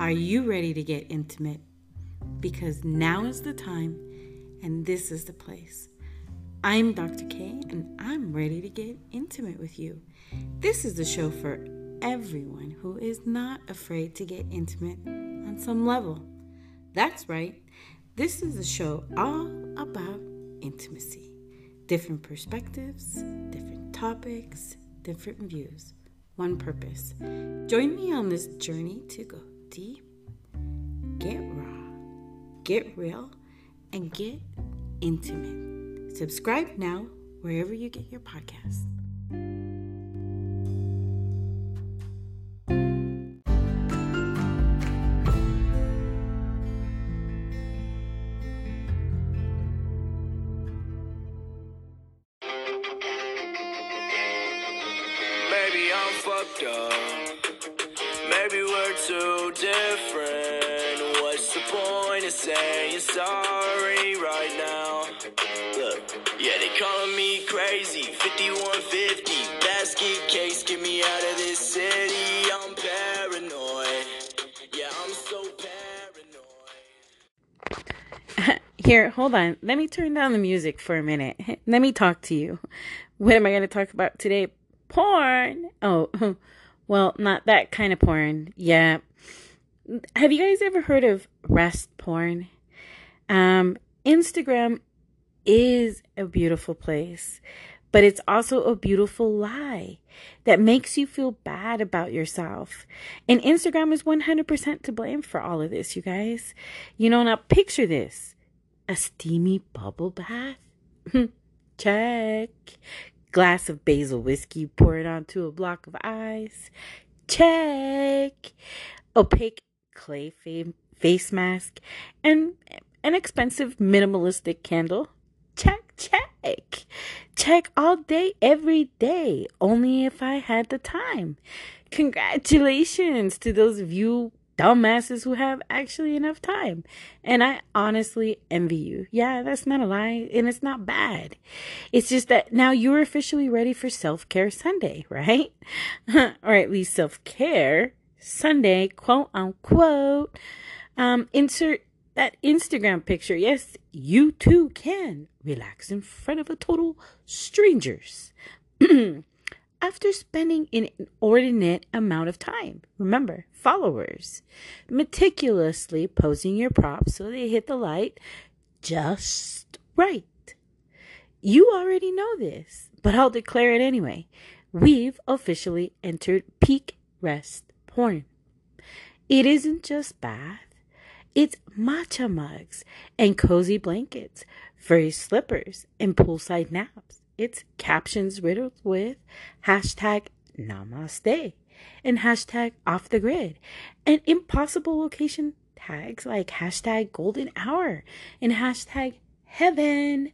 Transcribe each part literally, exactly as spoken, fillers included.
Are you ready to get intimate? Because now is the time and this is the place. I'm Doctor K and I'm ready to get intimate with you. This is the show for everyone who is not afraid to get intimate on some level. That's right. This is a show all about intimacy. Different perspectives, different topics, different views. One purpose. Join me on this journey to go deep, get raw, get real, and get intimate. Subscribe now wherever you get your podcasts. Maybe I'm fucked up. Maybe we're too different. What's the point of saying sorry right now? Look, yeah, they calling me crazy. fifty-one fifty, basket case, get me out of this city. I'm paranoid. Yeah, I'm so paranoid. Here, hold on. Let me turn down the music for a minute. Let me talk to you. What am I going to talk about today? Porn. Oh, well, not that kind of porn. Yeah. Have you guys ever heard of rest porn? Um, Instagram is a beautiful place, but it's also a beautiful lie that makes you feel bad about yourself. And Instagram is one hundred percent to blame for all of this, you guys. You know, now picture this. A steamy bubble bath? Check. Glass of basil whiskey poured onto a block of ice. Check. Opaque clay fa- face mask and an expensive minimalistic candle. Check, check. Check all day, every day. Only if I had the time. Congratulations to those of you dumbasses who have actually enough time. And I honestly envy you. Yeah, that's not a lie. And it's not bad. It's just that now you're officially ready for Self-Care Sunday, right? Or at least Self-Care Sunday, quote unquote. Um, insert that Instagram picture. Yes, you too can relax in front of a total strangers. After spending an inordinate amount of time, remember, followers, meticulously posing your props so they hit the light just right. You already know this, but I'll declare it anyway. We've officially entered peak rest porn. It isn't just bath. It's matcha mugs and cozy blankets, furry slippers, and poolside naps. It's captions riddled with hashtag namaste and hashtag off the grid and impossible location tags like hashtag golden hour and hashtag heaven.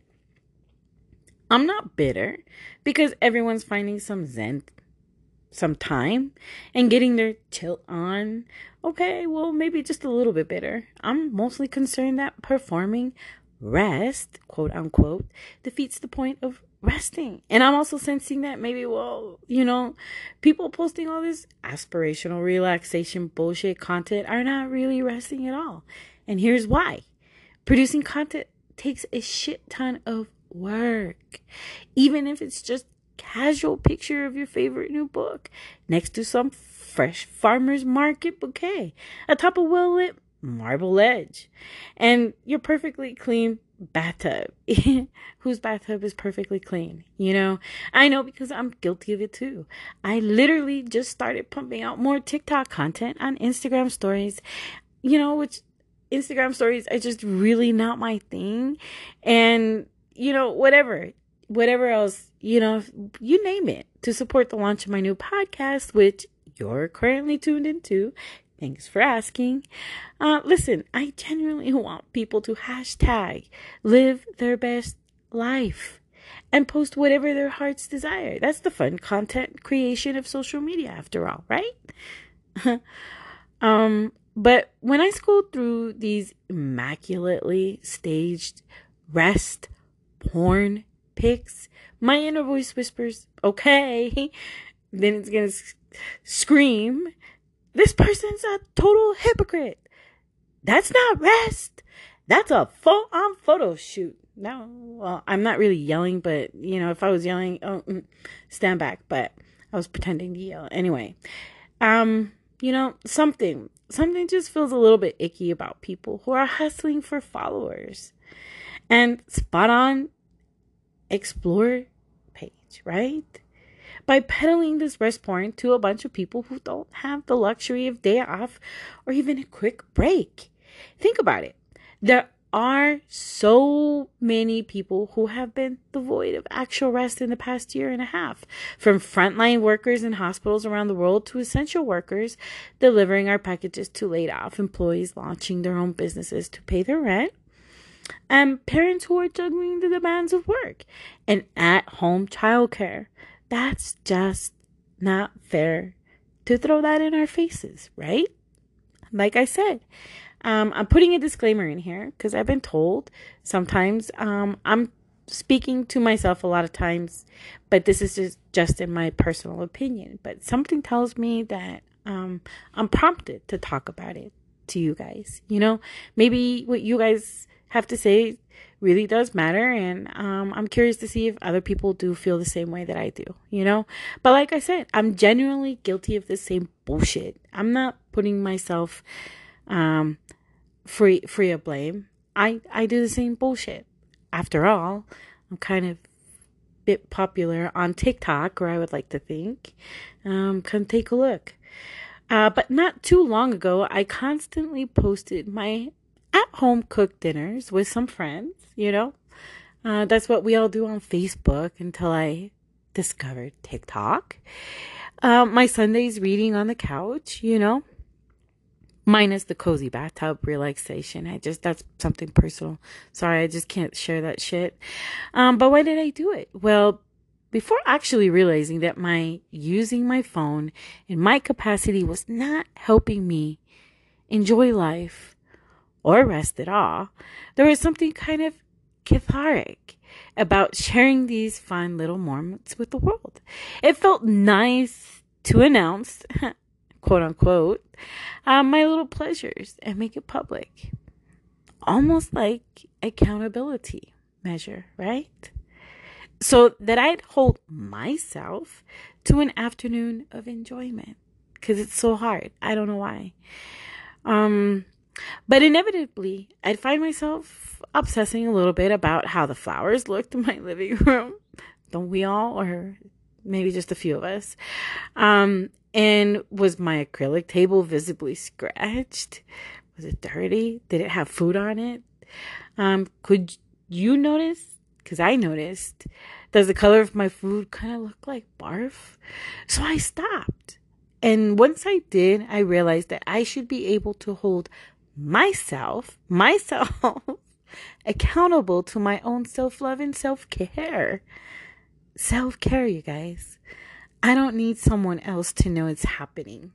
I'm not bitter because everyone's finding some zen, some time and getting their chill on. Okay, well, maybe just a little bit bitter. I'm mostly concerned that performing rest, quote unquote, defeats the point of resting. And I'm also sensing that maybe, well, you know, people posting all this aspirational relaxation bullshit content are not really resting at all. And here's why. Producing content takes a shit ton of work. Even if it's just casual picture of your favorite new book next to some fresh farmer's market bouquet atop a well-lit marble ledge and your perfectly clean bathtub. Whose bathtub is perfectly clean? You know, I know because I'm guilty of it too. I literally just started pumping out more TikTok content on Instagram stories, you know, which Instagram stories are just really not my thing. And, you know, whatever, whatever else, you know, you name it, to support the launch of my new podcast, which you're currently tuned into. Thanks for asking. Uh, listen, I genuinely want people to hashtag live their best life and post whatever their hearts desire. That's the fun content creation of social media after all, right? um, but when I scrolled through these immaculately staged rest porn pics, my inner voice whispers, okay, then it's going to scream, this person's a total hypocrite. That's not rest. That's a full-on photo shoot. No, well, I'm not really yelling, but, you know, if I was yelling, oh, stand back. But I was pretending to yell. Anyway, um, you know, something, something just feels a little bit icky about people who are hustling for followers. And spot on explore page, right? By peddling this rest porn to a bunch of people who don't have the luxury of day off or even a quick break. Think about it. There are so many people who have been devoid of actual rest in the past year and a half, from frontline workers in hospitals around the world to essential workers delivering our packages to laid off employees launching their own businesses to pay their rent, and parents who are juggling the demands of work and at-home childcare. That's just not fair to throw that in our faces, right? Like I said, um, I'm putting a disclaimer in here because I've been told sometimes um, I'm speaking to myself a lot of times, but this is just, just in my personal opinion. But something tells me that um, I'm prompted to talk about it to you guys. You know, maybe what you guys have to say really does matter, and um, I'm curious to see if other people do feel the same way that I do, you know? But like I said, I'm genuinely guilty of the same bullshit. I'm not putting myself um, free free of blame. I, I do the same bullshit. After all, I'm kind of bit popular on TikTok, or I would like to think. Um, come take a look. Uh, but not too long ago, I constantly posted my at-home cooked dinners with some friends, you know. Uh, that's what we all do on Facebook until I discovered TikTok. Uh, my Sundays reading on the couch, you know. Minus the cozy bathtub relaxation. I just, that's something personal. Sorry, I just can't share that shit. Um, but why did I do it? Well, before actually realizing that my using my phone in my capacity was not helping me enjoy life or rest at all, there was something kind of cathartic about sharing these fun little moments with the world. It felt nice to announce, quote unquote, um, my little pleasures and make it public. Almost like accountability measure, right? So that I'd hold myself to an afternoon of enjoyment. Because it's so hard. I don't know why. Um... But inevitably, I'd find myself obsessing a little bit about how the flowers looked in my living room. Don't we all? Or maybe just a few of us. Um, and was my acrylic table visibly scratched? Was it dirty? Did it have food on it? Um, could you notice? Because I noticed. Does the color of my food kind of look like barf? So I stopped. And once I did, I realized that I should be able to hold myself, myself, accountable to my own self-love and self-care. Self-care, you guys. I don't need someone else to know it's happening.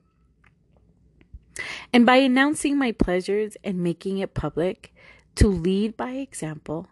And by announcing my pleasures and making it public, to lead by example,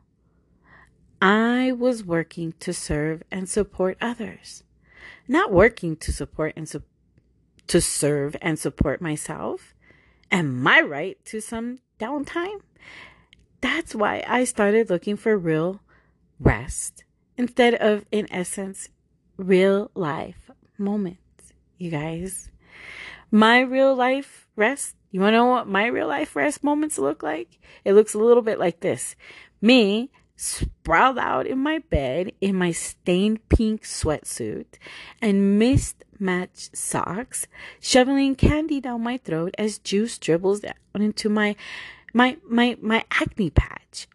I was working to serve and support others. Not working to support and su- to serve and support myself and my right to some downtime. That's why I started looking for real rest instead of, in essence, real life moments, you guys. My real life rest, you want to know what my real life rest moments look like? It looks a little bit like this. Me sprawled out in my bed in my stained pink sweatsuit and mismatched socks, shoveling candy down my throat as juice dribbles down into my my my my acne patch,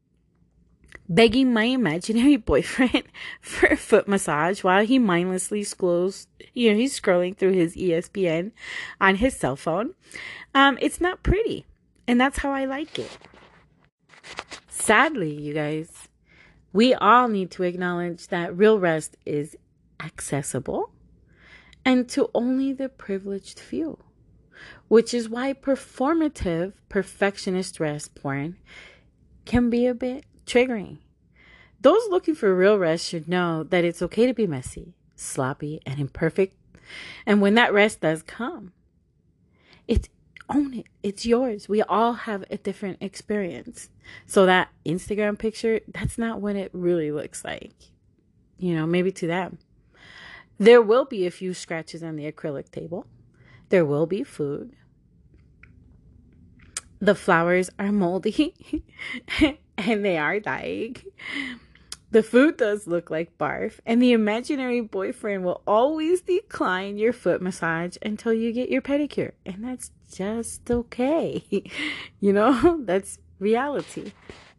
begging my imaginary boyfriend for a foot massage while he mindlessly scrolls, you know, he's scrolling through his E S P N on his cell phone. Um, it's not pretty, and that's how I like it. Sadly, you guys, we all need to acknowledge that real rest is accessible and to only the privileged few, which is why performative perfectionist rest porn can be a bit triggering. Those looking for real rest should know that it's okay to be messy, sloppy, and imperfect. And when that rest does come, It's own it. It's yours. We all have a different experience. So that Instagram picture, that's not what it really looks like. You know, maybe to them. There will be a few scratches on the acrylic table. There will be food. The flowers are moldy and they are dying. The food does look like barf, and the imaginary boyfriend will always decline your foot massage until you get your pedicure. And that's just okay. You know, that's reality.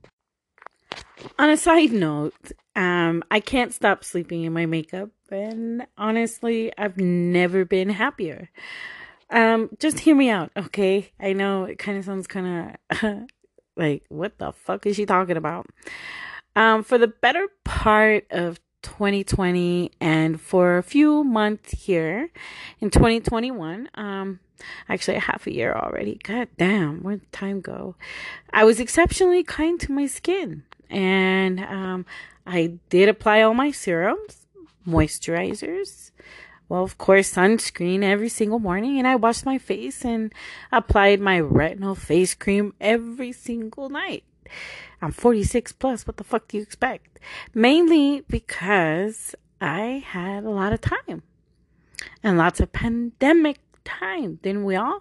On a side note, um, I can't stop sleeping in my makeup, and honestly, I've never been happier. Um, just hear me out, okay? I know it kind of sounds kind of like, what the fuck is she talking about? Um, for the better part of twenty twenty and for a few months here in twenty twenty-one, um, actually half a year already. God damn, where'd time go? I was exceptionally kind to my skin, and um, I did apply all my serums, moisturizers, well, of course, sunscreen every single morning, and I washed my face and applied my retinol face cream every single night. I'm forty-six plus. What the fuck do you expect? Mainly because I had a lot of time and lots of pandemic time, didn't we all?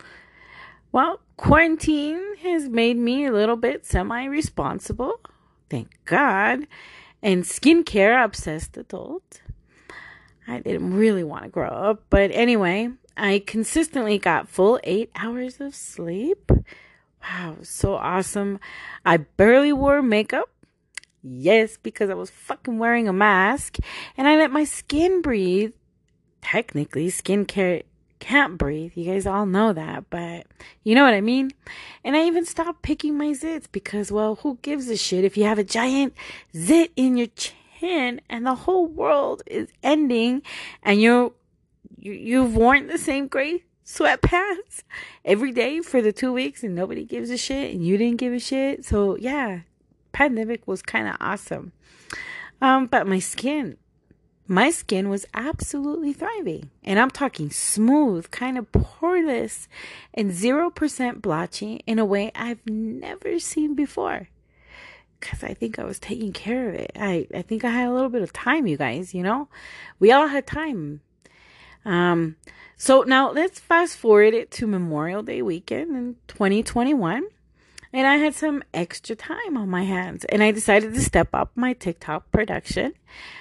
Well, quarantine has made me a little bit semi-responsible, thank God, and skincare obsessed adult. I didn't really want to grow up, but anyway, I consistently got full eight hours of sleep. Wow, so awesome. I barely wore makeup. Yes, because I was fucking wearing a mask. And I let my skin breathe. Technically, skincare can't breathe. You guys all know that, but you know what I mean? And I even stopped picking my zits because, well, who gives a shit if you have a giant zit in your chin and the whole world is ending and you're, you, you've worn the same gray sweatpants every day for the two weeks and nobody gives a shit and you didn't give a shit. So yeah, pandemic was kind of awesome. Um, but my skin, my skin was absolutely thriving, and I'm talking smooth, kind of poreless and zero percent blotchy in a way I've never seen before. Cause I think I was taking care of it. I, I think I had a little bit of time, you guys, you know, we all had time. Um, So now let's fast forward it to Memorial Day weekend in twenty twenty-one. And I had some extra time on my hands. And I decided to step up my TikTok production.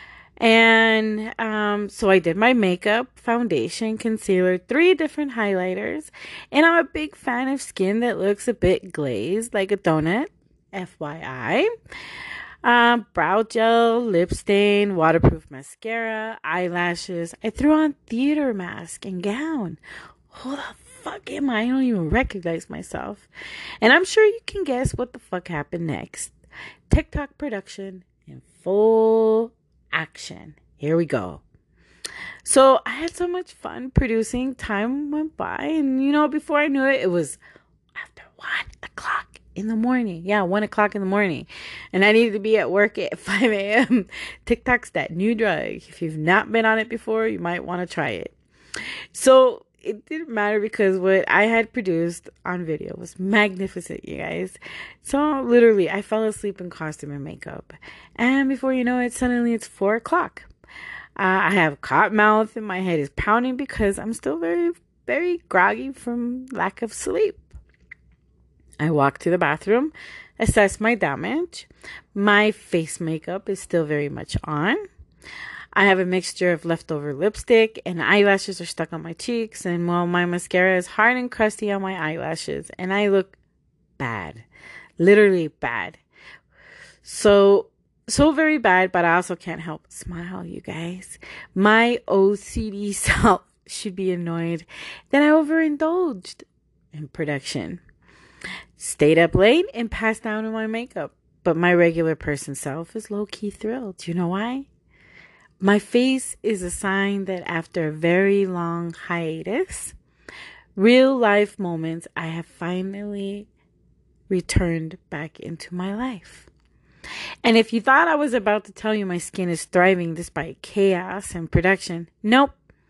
And um, so I did my makeup, foundation, concealer, three different highlighters. And I'm a big fan of skin that looks a bit glazed, like a donut. F Y I. Um, brow gel, lip stain, waterproof mascara, eyelashes. I threw on theater mask and gown. Who the fuck am I? I don't even recognize myself. And I'm sure you can guess what the fuck happened next. TikTok production in full action. Here we go. So I had so much fun producing. Time went by, and you know, before I knew it, it was after one o'clock. In the morning. Yeah, one o'clock in the morning. And I needed to be at work at five a.m. TikTok's that new drug. If you've not been on it before, you might want to try it. So it didn't matter because what I had produced on video was magnificent, you guys. So literally, I fell asleep in costume and makeup. And before you know it, suddenly it's four o'clock. Uh, I have cotton mouth and my head is pounding because I'm still very, very groggy from lack of sleep. I walk to the bathroom, assess my damage. My face makeup is still very much on. I have a mixture of leftover lipstick and eyelashes are stuck on my cheeks. And well, my mascara is hard and crusty on my eyelashes. And I look bad. Literally bad. So, so very bad, but I also can't help but smile, you guys. My O C D self should be annoyed that I overindulged in production. Stayed up late and passed out in my makeup. But my regular person self is low-key thrilled. Do you know why? My face is a sign that after a very long hiatus, real life moments, I have finally returned back into my life. And if you thought I was about to tell you my skin is thriving despite chaos and production, nope.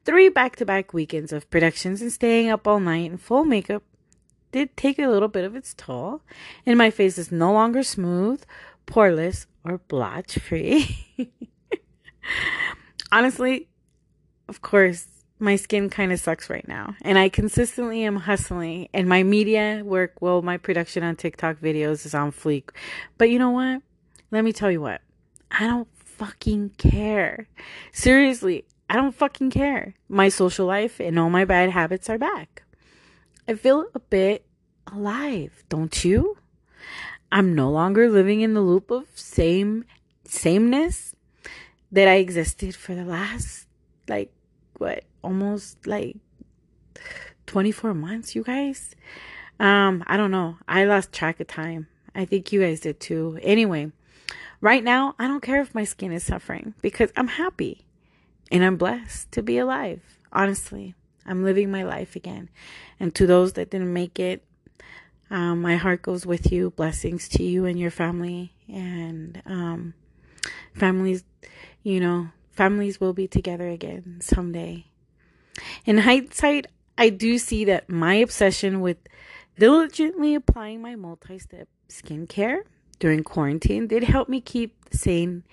Three back-to-back weekends of productions and staying up all night in full makeup did take a little bit of its toll, and my face is no longer smooth, poreless, or blotch-free. Honestly, of course, my skin kind of sucks right now, and I consistently am hustling, and my media work, well, my production on TikTok videos is on fleek. But you know what? Let me tell you what. I don't fucking care. Seriously, I don't fucking care. My social life and all my bad habits are back. I feel a bit alive, don't you? I'm no longer living in the loop of same sameness that I existed for the last, like, what, almost like twenty-four months, you guys. Um, I don't know. I lost track of time. I think you guys did too. Anyway, right now, I don't care if my skin is suffering because I'm happy and I'm blessed to be alive. Honestly, I'm living my life again. And to those that didn't make it, um, my heart goes with you. Blessings to you and your family. And um, families, you know, families will be together again someday. In hindsight, I do see that my obsession with diligently applying my multi-step skincare during quarantine did help me keep sane.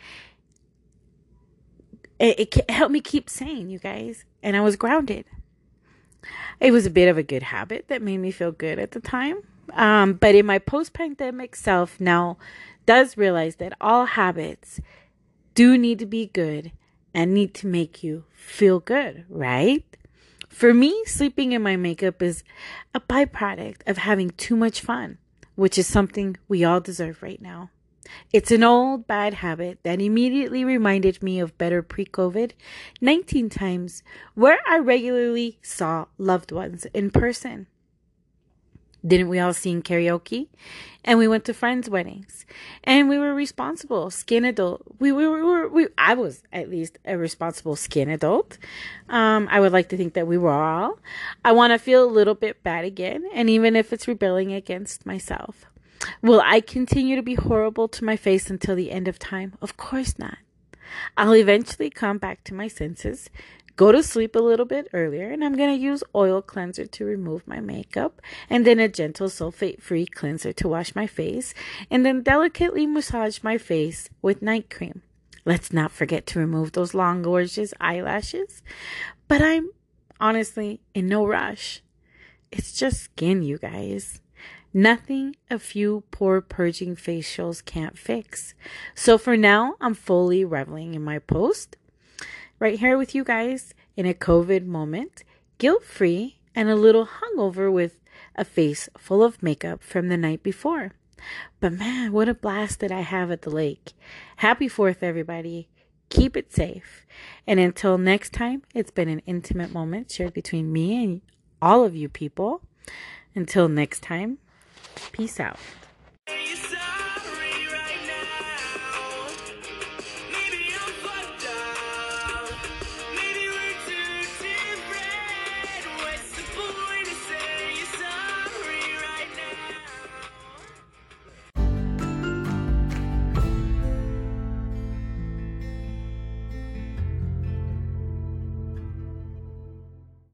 It, it helped me keep sane, you guys. And I was grounded. It was a bit of a good habit that made me feel good at the time. Um, but in my post-pandemic self now does realize that all habits do need to be good and need to make you feel good, right? For me, sleeping in my makeup is a byproduct of having too much fun, which is something we all deserve right now. It's an old bad habit that immediately reminded me of better pre-COVID nineteen times where I regularly saw loved ones in person. Didn't we all sing karaoke? And we went to friends' weddings. And we were responsible skin adult. We, we, we were, we, I was at least a responsible skin adult. Um, I would like to think that we were all. I want to feel a little bit bad again. And even if it's rebelling against myself. Will I continue to be horrible to my face until the end of time? Of course not. I'll eventually come back to my senses, go to sleep a little bit earlier, and I'm going to use oil cleanser to remove my makeup, and then a gentle sulfate-free cleanser to wash my face, and then delicately massage my face with night cream. Let's not forget to remove those long, gorgeous eyelashes. But I'm honestly in no rush. It's just skin, you guys. Nothing a few pore purging facials can't fix. So for now, I'm fully reveling in my post. Right here with you guys in a COVID moment, guilt-free and a little hungover with a face full of makeup from the night before. But man, what a blast did I have at the lake. Happy fourth, everybody. Keep it safe. And until next time, it's been an intimate moment shared between me and all of you people. Until next time, peace out.